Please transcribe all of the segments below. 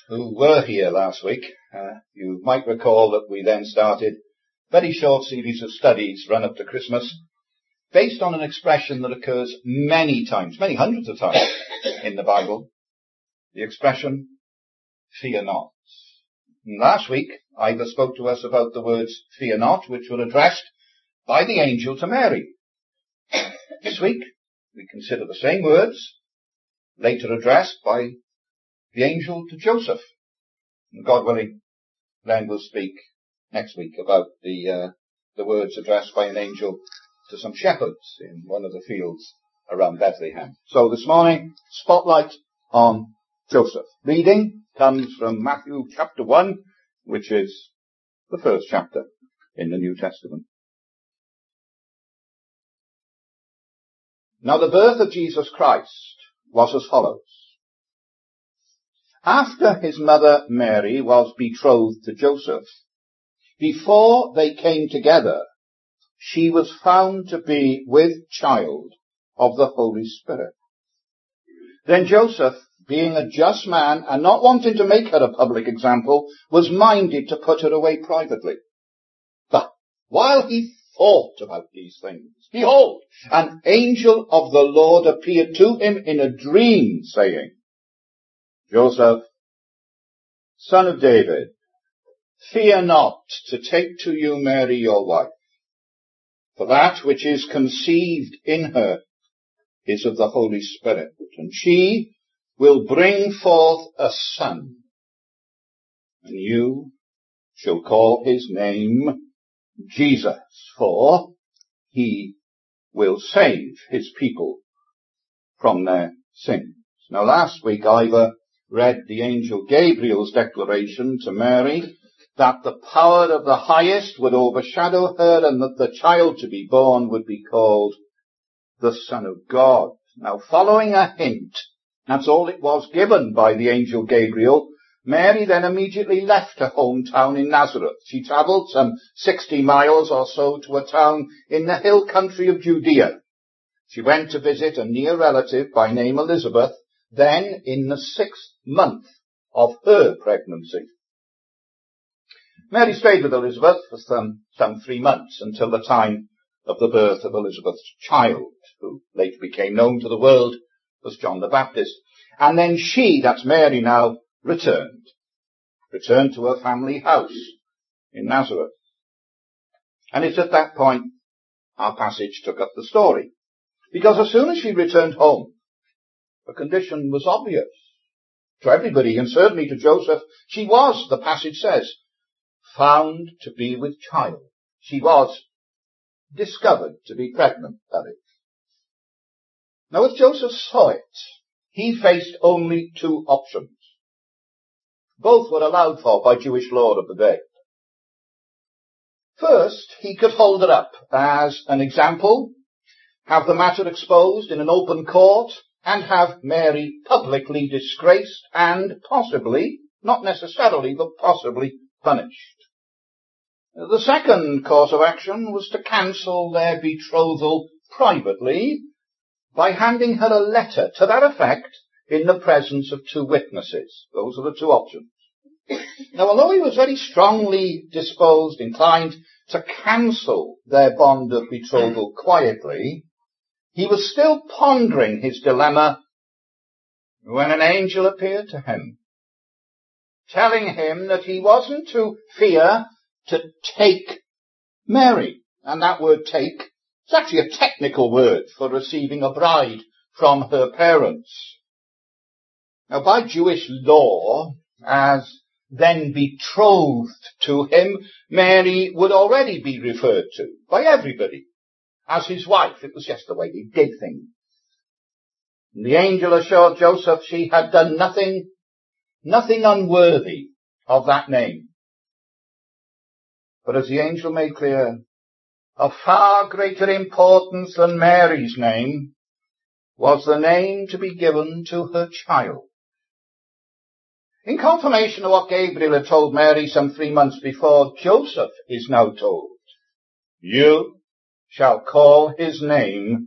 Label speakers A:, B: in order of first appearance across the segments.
A: who were here last week, you might recall that we then started a very short series of studies run up to Christmas based on an expression that occurs many times, many hundreds of times in the Bible, the expression, fear not. And last week, Ivor spoke to us about the words fear not, which were addressed by the angel to Mary. This week, we consider the same words, later addressed by the angel to Joseph. And God willing, then we'll speak next week about the words addressed by an angel to some shepherds in one of the fields around Bethlehem. So this morning, spotlight on Joseph. Reading comes from Matthew chapter 1, which is the first chapter in the New Testament. Now the birth of Jesus Christ was as follows. After his mother Mary was betrothed to Joseph, before they came together, she was found to be with child of the Holy Spirit. Then Joseph, being a just man and not wanting to make her a public example, was minded to put her away privately. But while he thought about these things, behold, an angel of the Lord appeared to him in a dream, saying, Joseph, son of David, fear not to take to you Mary your wife, for that which is conceived in her is of the Holy Spirit, and she will bring forth a son, and you shall call his name Jesus, for he will save his people from their sins. Now last week Ivor read the angel Gabriel's declaration to Mary that the power of the highest would overshadow her and that the child to be born would be called the Son of God. Now following a hint, that's all it was given by the angel Gabriel, Mary then immediately left her hometown in Nazareth. She travelled some 60 miles or so to a town in the hill country of Judea. She went to visit a near relative by name Elizabeth, then in the 6th month of her pregnancy. Mary stayed with Elizabeth for some 3 months until the time of the birth of Elizabeth's child, who later became known to the world as John the Baptist. And then she, that's Mary now, returned to her family house in Nazareth. And it's at that point our passage took up the story. Because as soon as she returned home, her condition was obvious to everybody, and certainly to Joseph. She was, the passage says, found to be with child. She was discovered to be pregnant, that is. Now as Joseph saw it, he faced only 2 options. Both were allowed for by Jewish law of the day. First, he could hold it up as an example, have the matter exposed in an open court, and have Mary publicly disgraced and possibly, not necessarily, but possibly punished. The second course of action was to cancel their betrothal privately by handing her a letter to that effect in the presence of 2 witnesses. Those are the 2 options. Now, although he was very strongly disposed, inclined to cancel their bond of betrothal quietly, he was still pondering his dilemma when an angel appeared to him, telling him that he wasn't to fear to take Mary. And that word take is actually a technical word for receiving a bride from her parents. Now, by Jewish law, as then betrothed to him, Mary would already be referred to by everybody as his wife. It was just the way they did things. And the angel assured Joseph she had done nothing unworthy of that name. But as the angel made clear, of far greater importance than Mary's name was the name to be given to her child. In confirmation of what Gabriel had told Mary some 3 months before, Joseph is now told, you shall call his name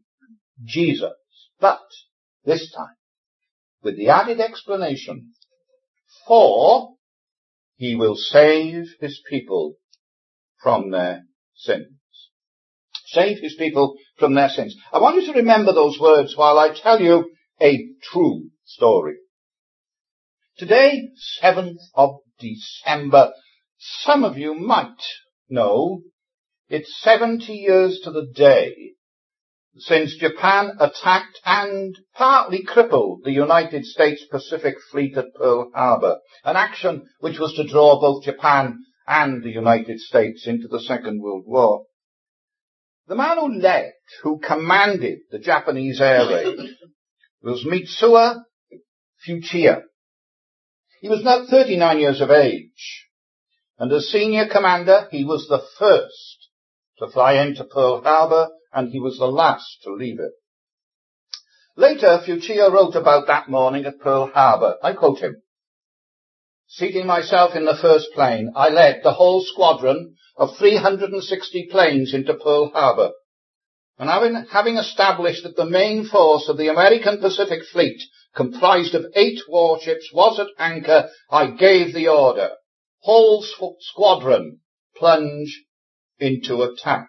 A: Jesus. But this time, with the added explanation, for he will save his people from their sins. Save his people from their sins. I want you to remember those words while I tell you a true story. Today, 7th of December, some of you might know it's 70 years to the day since Japan attacked and partly crippled the United States Pacific Fleet at Pearl Harbor, an action which was to draw both Japan and the United States into the Second World War. The man who commanded the Japanese air raid was Mitsuo Fuchiya. He was now 39 years of age, and as senior commander, he was the first to fly into Pearl Harbor, and he was the last to leave it. Later, Fuchiya wrote about that morning at Pearl Harbor. I quote him, "Seating myself in the first plane, I led the whole squadron of 360 planes into Pearl Harbor. And having established that the main force of the American Pacific Fleet, comprised of 8 warships, was at anchor, I gave the order, whole squadron plunge into attack."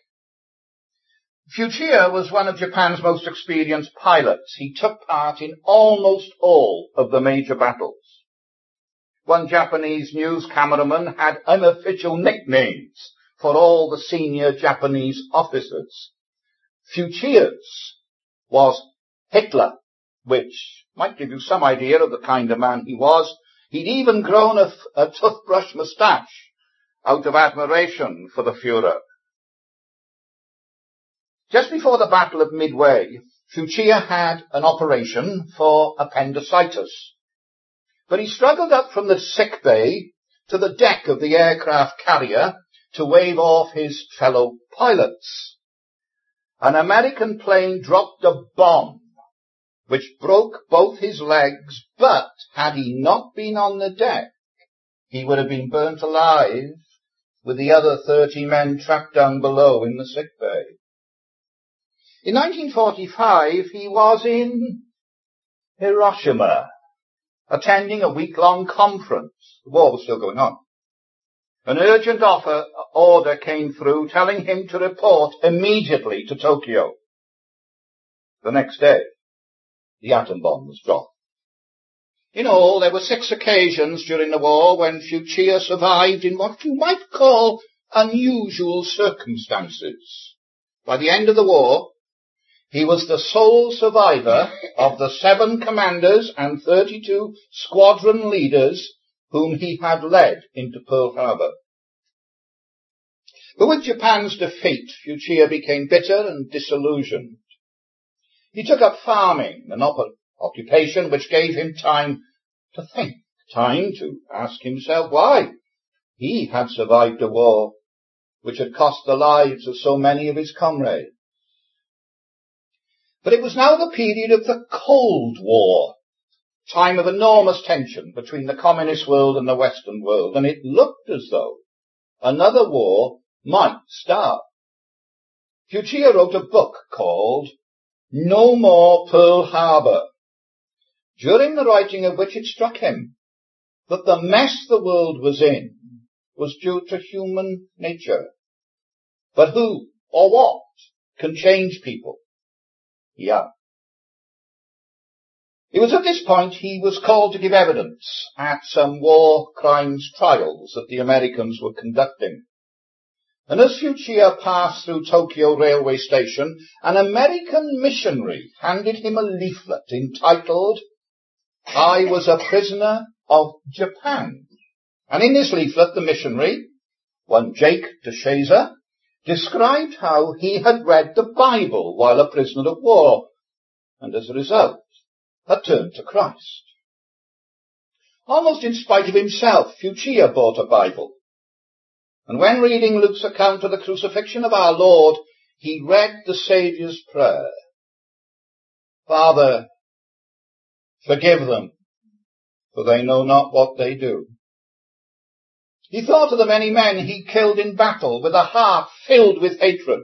A: Fuchiya was one of Japan's most experienced pilots. He took part in almost all of the major battles. One Japanese news cameraman had unofficial nicknames for all the senior Japanese officers. Fuchiya's was Hitler, which might give you some idea of the kind of man he was. He'd even grown a toothbrush moustache out of admiration for the Führer. Just before the Battle of Midway, Fuchiya had an operation for appendicitis. But he struggled up from the sick bay to the deck of the aircraft carrier to wave off his fellow pilots. An American plane dropped a bomb which broke both his legs, but had he not been on the deck, he would have been burnt alive with the other 30 men trapped down below in the sick bay. In 1945, he was in Hiroshima, attending a week-long conference. The war was still going on. An urgent order came through telling him to report immediately to Tokyo. The next day, the atom bomb was dropped. In all, there were 6 occasions during the war when Fuchiya survived in what you might call unusual circumstances. By the end of the war, he was the sole survivor of the 7 commanders and 32 squadron leaders whom he had led into Pearl Harbor. But with Japan's defeat, Fuchiya became bitter and disillusioned. He took up farming, an occupation which gave him time to think, time to ask himself why he had survived a war which had cost the lives of so many of his comrades. But it was now the period of the Cold War, time of enormous tension between the communist world and the Western world, and it looked as though another war might start. Fuchiya wrote a book called No More Pearl Harbor, during the writing of which it struck him that the mess the world was in was due to human nature. But who or what can change people? Yeah. It was at this point he was called to give evidence at some war crimes trials that the Americans were conducting. And as Fuchiya passed through Tokyo railway station, an American missionary handed him a leaflet entitled, "I was a prisoner of Japan." And in this leaflet, the missionary, one Jake DeShazer, described how he had read the Bible while a prisoner of war, and as a result, had turned to Christ. Almost in spite of himself, Fuchiya bought a Bible. And when reading Luke's account of the crucifixion of our Lord, he read the Saviour's prayer. "Father, forgive them, for they know not what they do." He thought of the many men he killed in battle with a heart filled with hatred.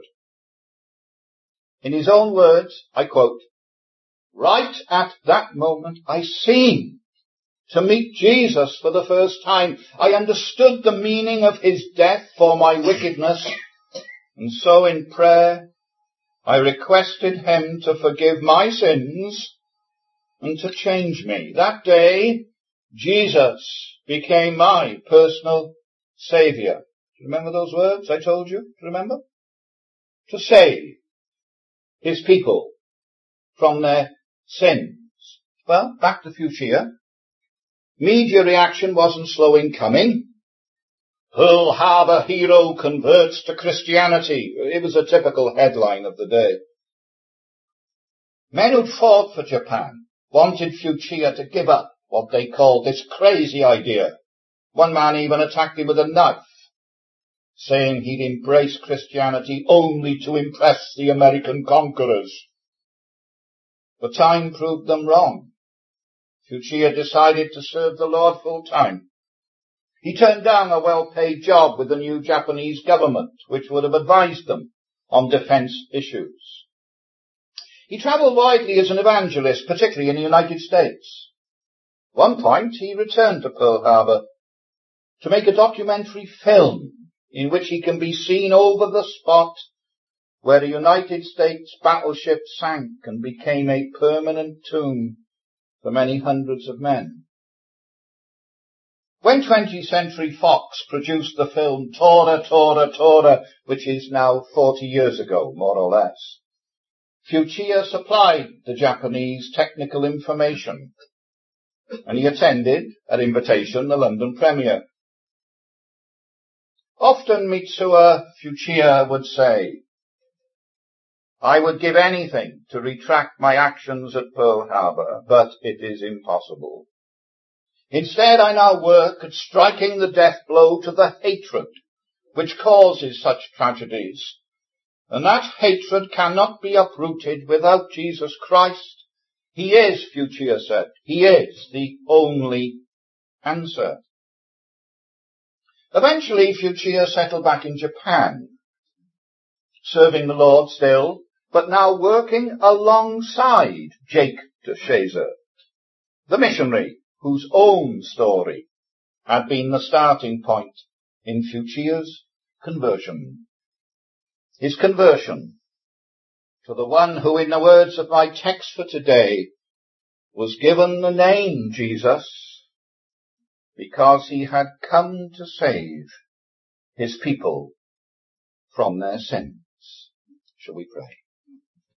A: In his own words, I quote, "Right at that moment I seemed to meet Jesus for the first time. I understood the meaning of his death for my wickedness, and so in prayer I requested him to forgive my sins and to change me. That day, Jesus became my personal Saviour. Do you remember those words I told you? Do you remember? To save his people from their sins. Well, back to Fuchsia. Media reaction wasn't slow in coming. Pearl Harbor hero converts to Christianity. It was a typical headline of the day. Men who'd fought for Japan wanted Fuchsia to give up what they called this crazy idea. One man even attacked him with a knife, saying he'd embrace Christianity only to impress the American conquerors. But time proved them wrong. Fuchsia decided to serve the Lord full time. He turned down a well-paid job with the new Japanese government, which would have advised them on defense issues. He traveled widely as an evangelist, particularly in the United States. At one point, he returned to Pearl Harbor to make a documentary film in which he can be seen over the spot where a United States battleship sank and became a permanent tomb for many hundreds of men. When 20th Century Fox produced the film Tora, Tora, Tora, which is now 40 years ago, more or less, Fuchsia supplied the Japanese technical information, and he attended, at invitation, the London premiere. Often Mitsuo Fuchsia would say, I would give anything to retract my actions at Pearl Harbor, but it is impossible. Instead, I now work at striking the death blow to the hatred which causes such tragedies. And that hatred cannot be uprooted without Jesus Christ. He is, Fuchsia said, he is the only answer. Eventually, Fuchsia settled back in Japan, serving the Lord still, but now working alongside Jake DeShazer, the missionary whose own story had been the starting point in Fuchsia's conversion. His conversion to the one who, in the words of my text for today, was given the name Jesus because he had come to save his people from their sins. Shall we pray?